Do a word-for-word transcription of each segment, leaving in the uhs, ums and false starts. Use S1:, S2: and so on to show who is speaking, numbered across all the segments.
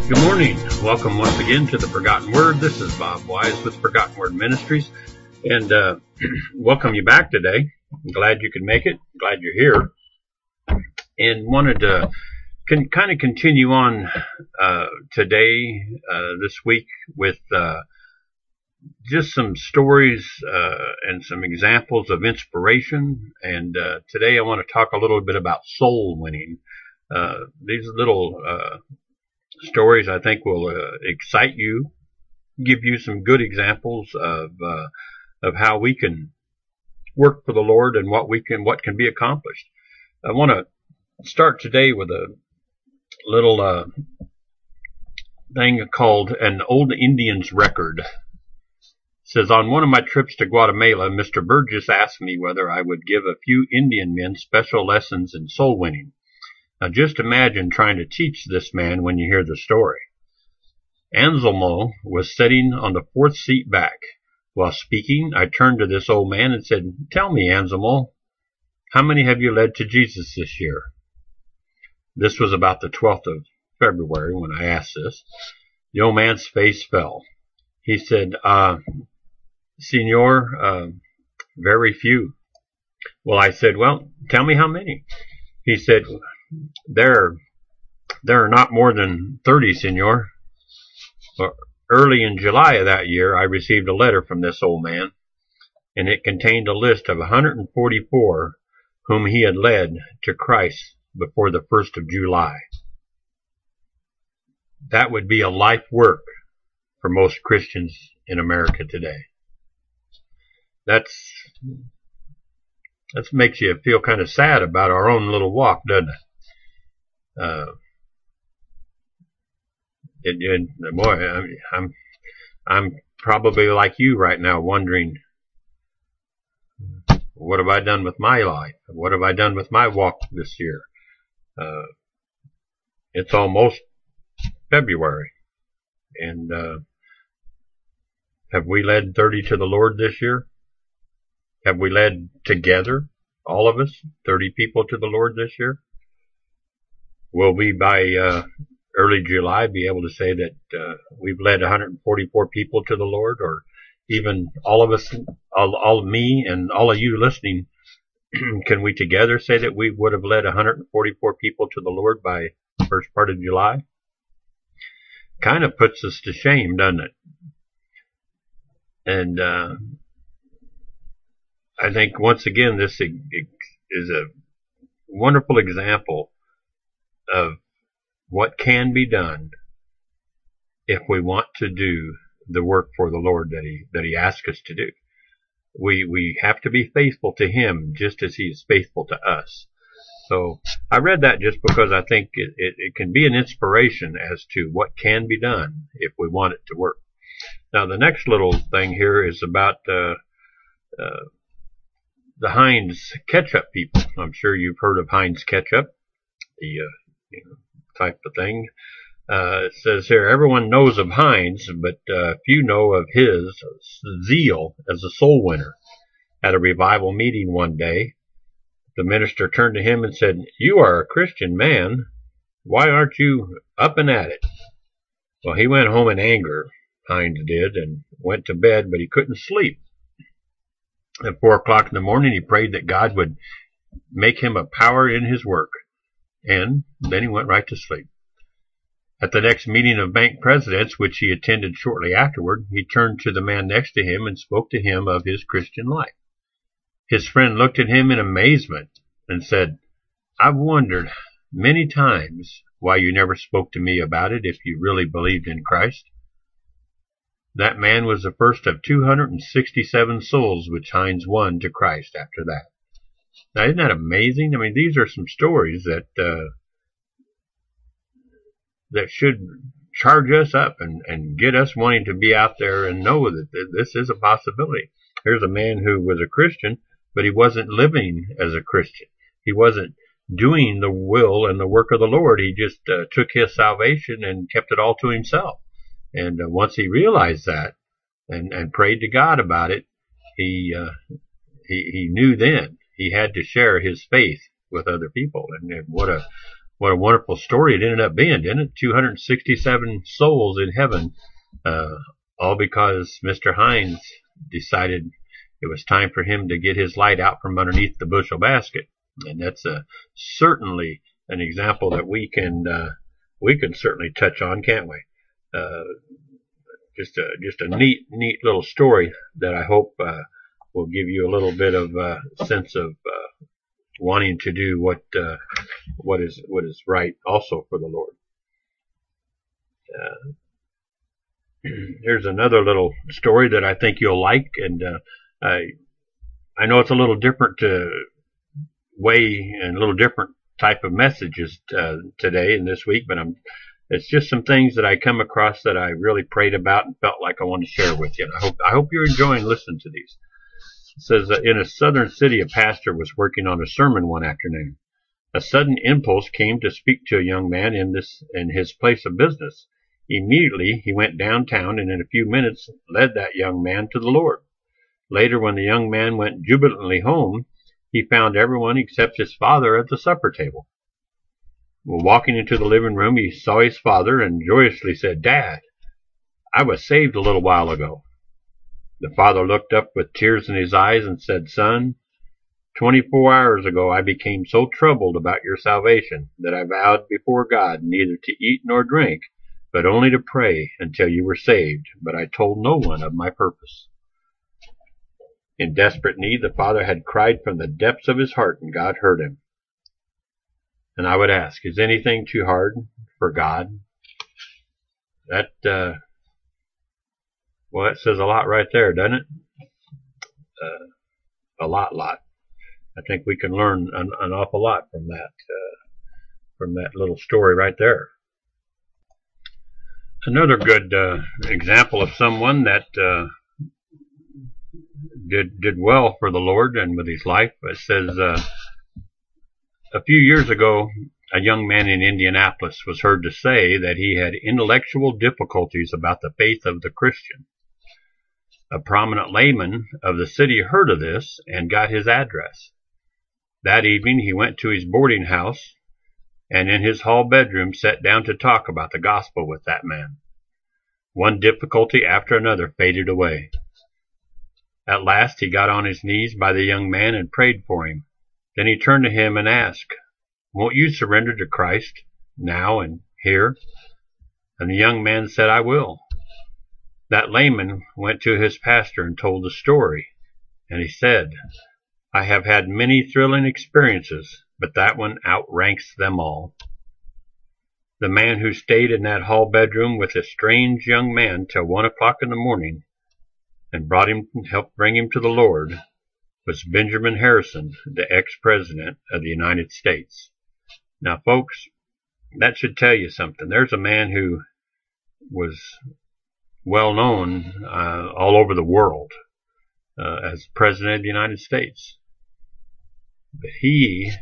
S1: Good morning. Welcome once again to the Forgotten Word. This is Bob Wise with Forgotten Word Ministries, and uh, welcome you back today. I'm glad you could make it. Glad you're here, and wanted to can kind of continue on uh, today, uh, this week, with uh, just some stories uh, and some examples of inspiration. And uh, today I want to talk a little bit about soul winning. Uh, these little uh, stories I think will uh, excite you, give you some good examples of uh, of how we can work for the Lord and what we can what can be accomplished. I want to start today with a little uh, thing called an old Indian's record. It says, on one of my trips to Guatemala, Mister Burgess asked me whether I would give a few Indian men special lessons in soul winning. Now just imagine trying to teach this man when you hear the story. Anselmo was sitting on the fourth seat back. While speaking, I turned to this old man and said, "Tell me, Anselmo, how many have you led to Jesus this year?" This was about the twelfth of February when I asked this. The old man's face fell. He said, uh, Senor, uh, very few. Well, I said, well, tell me how many. He said, There, there are not more than thirty, senor. Early in July of that year, I received a letter from this old man, and it contained a list of one hundred forty-four whom he had led to Christ before the first of July. That would be a life work for most Christians in America today. That's, that makes you feel kind of sad about our own little walk, doesn't it? Uh, it, it boy, I, I'm, I'm probably like you right now, wondering, what have I done with my life? What have I done with my walk this year? Uh, it's almost February, and uh, have we led thirty to the Lord this year? Have we led together, all of us, thirty people to the Lord this year? Will we, by uh, early July, be able to say that uh, we've led one hundred forty-four people to the Lord? Or even all of us, all, all of me and all of you listening, can we together say that we would have led one hundred forty-four people to the Lord by the first part of July? Kind of puts us to shame, doesn't it? And uh, I think, once again, this is a wonderful example of what can be done if we want to do the work for the Lord that He that He asks us to do. We we have to be faithful to Him just as He is faithful to us. So I read that just because I think it, it, it can be an inspiration as to what can be done if we want it to work. Now the next little thing here is about uh, uh, the Heinz ketchup people. I'm sure you've heard of Heinz ketchup, the uh, you know, type of thing. Uh, it says here, everyone knows of Heinz, but uh, few know of his zeal as a soul winner. At a revival meeting one day, the minister turned to him and said, "You are a Christian man. Why aren't you up and at it?" Well, he went home in anger, Heinz did, and went to bed, but he couldn't sleep. At four o'clock in the morning, he prayed that God would make him a power in his work. And then he went right to sleep. At the next meeting of bank presidents, which he attended shortly afterward, he turned to the man next to him and spoke to him of his Christian life. His friend looked at him in amazement and said, "I've wondered many times why you never spoke to me about it if you really believed in Christ." That man was the first of two hundred sixty-seven souls which Heinz won to Christ after that. Now, isn't that amazing? I mean, these are some stories that uh, that should charge us up and, and get us wanting to be out there and know that this is a possibility. Here's a man who was a Christian, but he wasn't living as a Christian. He wasn't doing the will and the work of the Lord. He just uh, took his salvation and kept it all to himself. And uh, once he realized that and, and prayed to God about it, he, uh, he he knew then he had to share his faith with other people. And what a what a wonderful story it ended up being, didn't it? two hundred sixty-seven souls in heaven, uh, all because Mister Hines decided it was time for him to get his light out from underneath the bushel basket. And that's uh, certainly an example that we can uh, we can certainly touch on, can't we? Uh, just a just a neat neat little story that I hope uh, will give you a little bit of uh, sense of uh, wanting to do what uh, what is what is right also for the Lord. Uh, here's another little story that I think you'll like, and uh, I I know it's a little different to way and a little different type of messages uh, today and this week, but I'm it's just some things that I come across that I really prayed about and felt like I wanted to share with you. And I hope I hope you're enjoying listening to these. It says that in a southern city, a pastor was working on a sermon one afternoon. A sudden impulse came to speak to a young man in this in his place of business. Immediately, he went downtown and in a few minutes led that young man to the Lord. Later, when the young man went jubilantly home, he found everyone except his father at the supper table. Well, walking into the living room, he saw his father and joyously said, "Dad, I was saved a little while ago." The father looked up with tears in his eyes and said, "Son, twenty-four hours ago I became so troubled about your salvation that I vowed before God neither to eat nor drink, but only to pray until you were saved, but I told no one of my purpose." In desperate need, the father had cried from the depths of his heart, and God heard him. And I would ask, is anything too hard for God? That, uh, well, that says a lot right there, doesn't it? Uh, a lot, lot. I think we can learn an, an awful lot from that, uh, from that little story right there. Another good uh, example of someone that uh, did did well for the Lord and with his life. It says, uh, a few years ago, a young man in Indianapolis was heard to say that he had intellectual difficulties about the faith of the Christian. A prominent layman of the city heard of this and got his address. That evening, he went to his boarding house and in his hall bedroom sat down to talk about the gospel with that man. One difficulty after another faded away. At last he got on his knees by the young man and prayed for him. Then he turned to him and asked, "Won't you surrender to Christ now and here?" And the young man said, "I will." That layman went to his pastor and told the story, and he said, "I have had many thrilling experiences, but that one outranks them all." The man who stayed in that hall bedroom with a strange young man till one o'clock in the morning and brought him, helped bring him to the Lord, was Benjamin Harrison, the ex-president of the United States. Now, folks, that should tell you something. There's a man who was well known uh, all over the world uh, as president of the United States. But he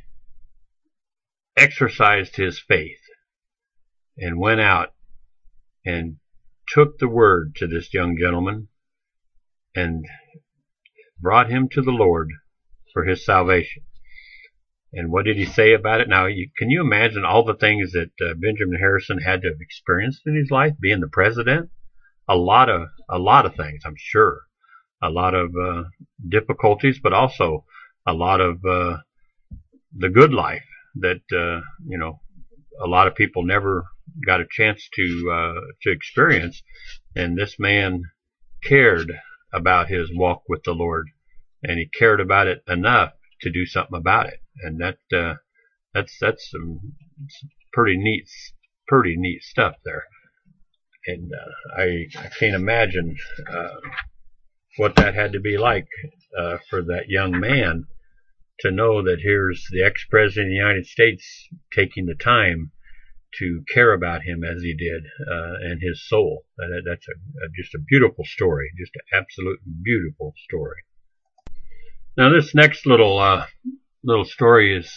S1: exercised his faith and went out and took the word to this young gentleman and brought him to the Lord for his salvation. And what did he say about it? Now, you, can you imagine all the things that uh, Benjamin Harrison had to have experienced in his life, being the president? A lot of, a lot of things, I'm sure. A lot of uh, difficulties, but also a lot of uh, the good life that, uh, you know, a lot of people never got a chance to uh, to experience. And this man cared about his walk with the Lord, and he cared about it enough to do something about it. And that uh, that's that's some pretty neat, pretty neat stuff there. And uh, I I can't imagine uh, what that had to be like uh, for that young man to know that here's the ex-president of the United States taking the time to care about him as he did uh, and his soul. That, that's a, a, just a beautiful story, just an absolute beautiful story. Now, this next little uh, little story is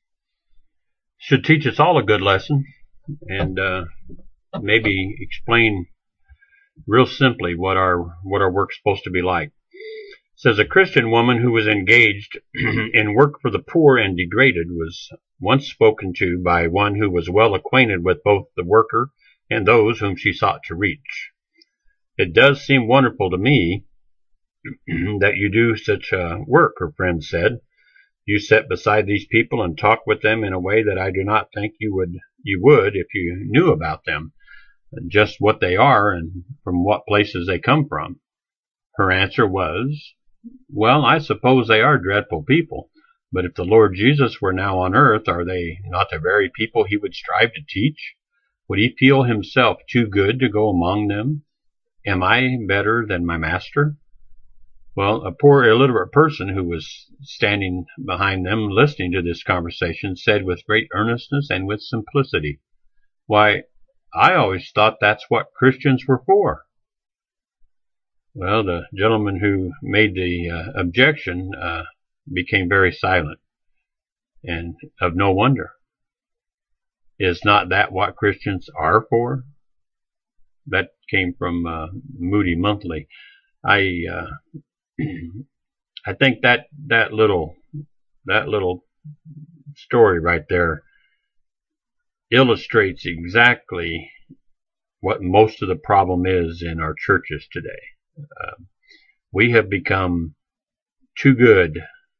S1: should teach us all a good lesson, and uh, maybe explain real simply what our what our work's supposed to be like. It says a Christian woman who was engaged in work for the poor and degraded was once spoken to by one who was well acquainted with both the worker and those whom she sought to reach. It does seem wonderful to me that you do such uh, work, her friend said. You sit beside these people and talk with them in a way that I do not think you would you would if you knew about them, just what they are and from what places they come from. Her answer was, well, I suppose they are dreadful people, but if the Lord Jesus were now on earth, are they not the very people he would strive to teach? Would he feel himself too good to go among them? Am I better than my master? Well, a poor illiterate person who was standing behind them listening to this conversation said with great earnestness and with simplicity, why, I always thought that's what Christians were for. Well, the gentleman who made the uh, objection uh, became very silent, and of no wonder. Is not that what Christians are for? That came from uh, Moody Monthly. I uh, I think that that little that little story right there illustrates exactly what most of the problem is in our churches today. Uh, we have become too good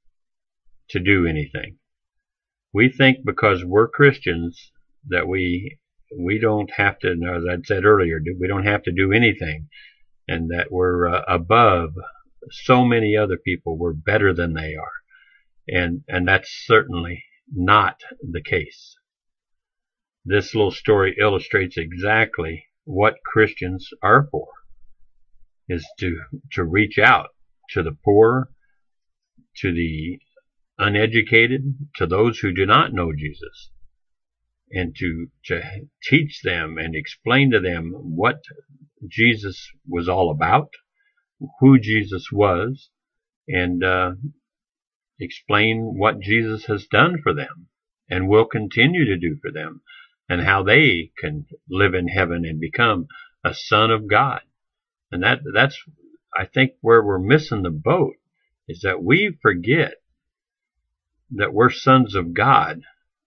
S1: to do anything. We think because we're Christians that we we don't have to, as I said earlier, we don't have to do anything, and that we're uh, above so many other people. We're better than they are, and and that's certainly not the case. This little story illustrates exactly what Christians are for, is to to reach out to the poor, to the uneducated, to those who do not know Jesus, and to to teach them and explain to them what Jesus was all about, who Jesus was, and uh, explain what Jesus has done for them and will continue to do for them, and how they can live in heaven and become a son of God. And that that's, I think, where we're missing the boat, is that we forget that we're sons of God.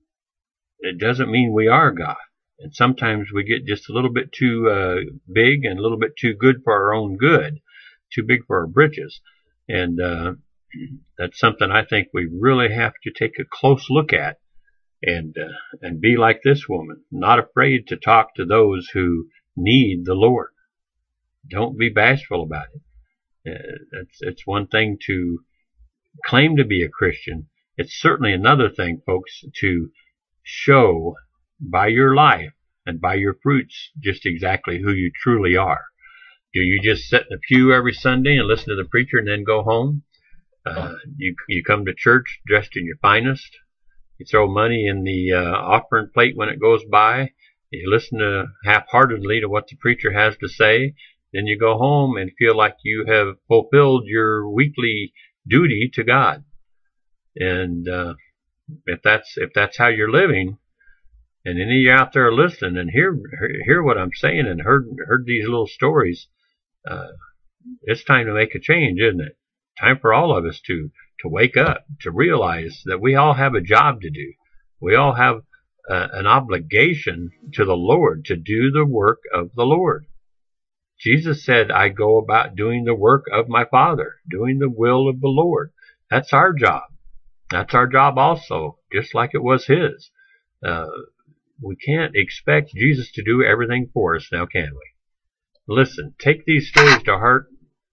S1: It doesn't mean we are God. And sometimes we get just a little bit too uh, big and a little bit too good for our own good, too big for our britches. And uh, that's something I think we really have to take a close look at, and uh, and be like this woman, not afraid to talk to those who need the Lord. Don't be bashful about it. Uh, it's, it's one thing to claim to be a Christian. It's certainly another thing, folks, to show by your life and by your fruits just exactly who you truly are. Do you just sit in the pew every Sunday and listen to the preacher and then go home? Uh, you you come to church dressed in your finest. You throw money in the uh, offering plate when it goes by. You listen to half-heartedly to what the preacher has to say. Then you go home and feel like you have fulfilled your weekly duty to God. And uh, if that's if that's how you're living, and any of you out there listening and hear hear what I'm saying and heard heard these little stories, uh, it's time to make a change, isn't it? Time for all of us to to wake up, to realize that we all have a job to do. We all have uh, an obligation to the Lord to do the work of the Lord. Jesus said, I go about doing the work of my Father, doing the will of the Lord. That's our job. That's our job also, just like it was his. Uh, we can't expect Jesus to do everything for us now, can we? Listen, take these stories to heart.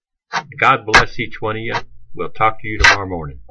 S1: God bless each one of you. We'll talk to you tomorrow morning.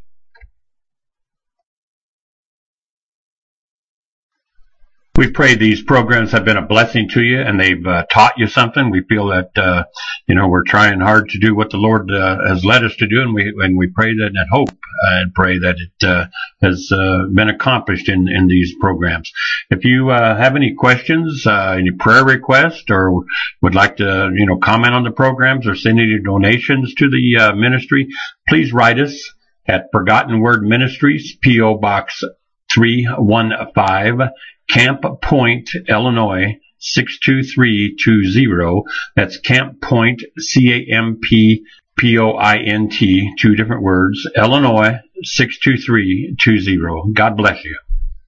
S1: We pray these programs have been a blessing to you, and they've uh, taught you something. We feel that uh, you know we're trying hard to do what the Lord uh, has led us to do, and we and we pray that and hope uh, and pray that it uh, has uh, been accomplished in in these programs. If you uh, have any questions, uh, any prayer requests, or would like to you know comment on the programs or send any donations to the uh, ministry, please write us at Forgotten Word Ministries, P O Box three one five. Camp Point, Illinois, six two three two zero. That's Camp Point, C A M P P O I N T, two different words, Illinois, six two three two zero. God bless you.